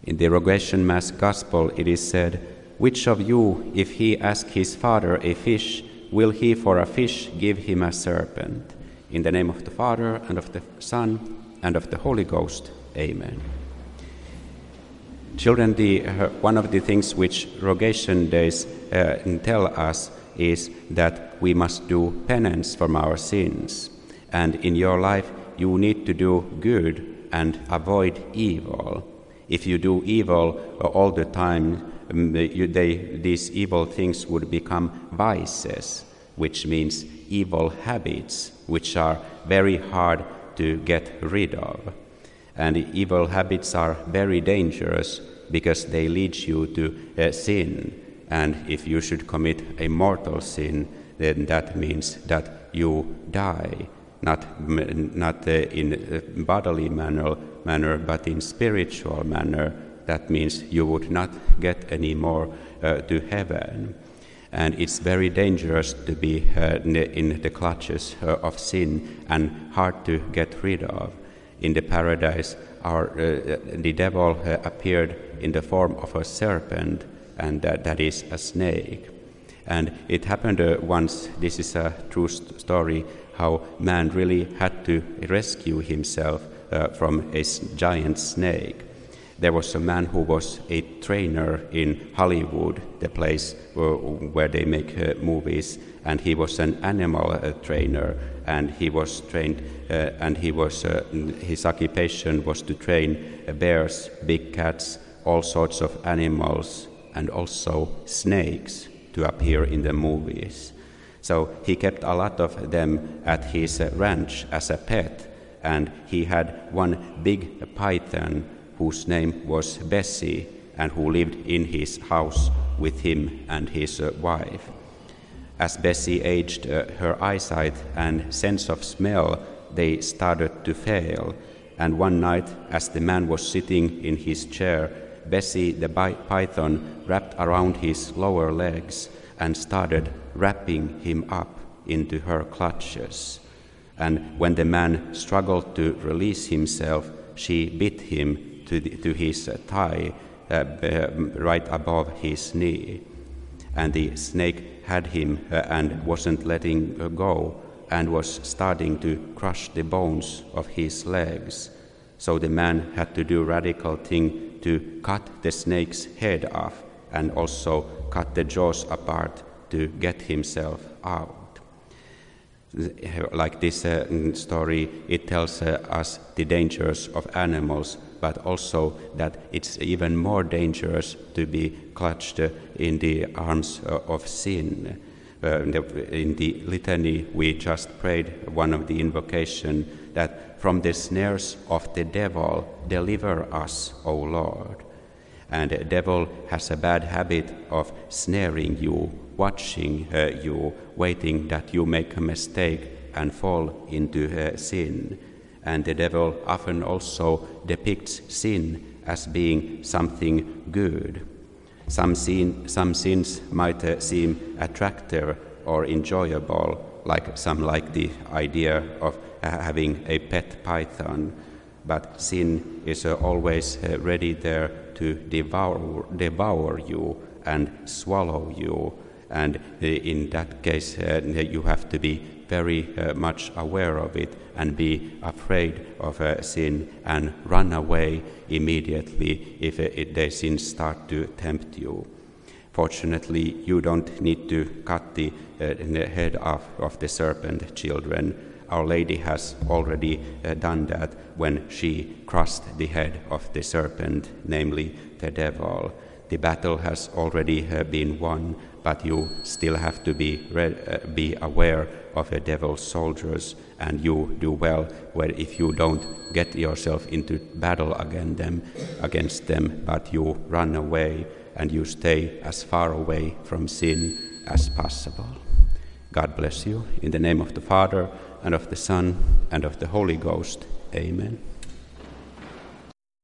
In the Rogation Mass Gospel it is said, "Which of you, if he ask his father a fish, will he for a fish give him a serpent?" In the name of the Father, and of the Son, and of the Holy Ghost. Amen. Children, one of the things which Rogation Days tell us is that we must do penance from our sins. And in your life, you need to do good and avoid evil. If you do evil all the time, these evil things would become vices, which means evil habits, which are very hard to get rid of. And evil habits are very dangerous because they lead you to sin. And if you should commit a mortal sin, then that means that you die, not in a bodily manner, but in spiritual manner. That means you would not get any more to heaven. And it's very dangerous to be in the clutches of sin and hard to get rid of. In the paradise, the devil appeared in the form of a serpent, and that is a snake. And it happened once, this is a true story, how man really had to rescue himself from a giant snake. There was a man who was a trainer in Hollywood, the place where they make movies, and he was an animal trainer, and he was trained, his occupation was to train bears, big cats, all sorts of animals, and also snakes to appear in the movies. So he kept a lot of them at his ranch as a pet, and he had one big python whose name was Bessie, and who lived in his house with him and his wife. As Bessie aged, her eyesight and sense of smell, they started to fail. And one night, as the man was sitting in his chair, Bessie the python wrapped around his lower legs and started wrapping him up into her clutches. And when the man struggled to release himself, she bit him to his thigh, right above his knee. And the snake had him and wasn't letting go, and was starting to crush the bones of his legs. So the man had to do a radical thing to cut the snake's head off and also cut the jaws apart to get himself out. Like this story, it tells us the dangers of animals, but also that it's even more dangerous to be clutched in the arms of sin. In the litany, we just prayed one of the invocation that from the snares of the devil, deliver us, O Lord. And the devil has a bad habit of snaring you, watching you, waiting that you make a mistake and fall into sin. And the devil often also depicts sin as being something good. Some sins might seem attractive or enjoyable, like the idea of having a pet python, but sin is always ready there to devour you and swallow you. And in that case, you have to be very much aware of it and be afraid of sin and run away immediately if the sins start to tempt you. Fortunately, you don't need to cut the head off of the serpent, children. Our Lady has already done that when she crushed the head of the serpent, namely the devil. The battle has already been won, but you still have to be aware of the devil's soldiers, and you do well if you don't get yourself into battle against them, but you run away and you stay as far away from sin as possible. God bless you. In the name of the Father, and of the Son, and of the Holy Ghost. Amen.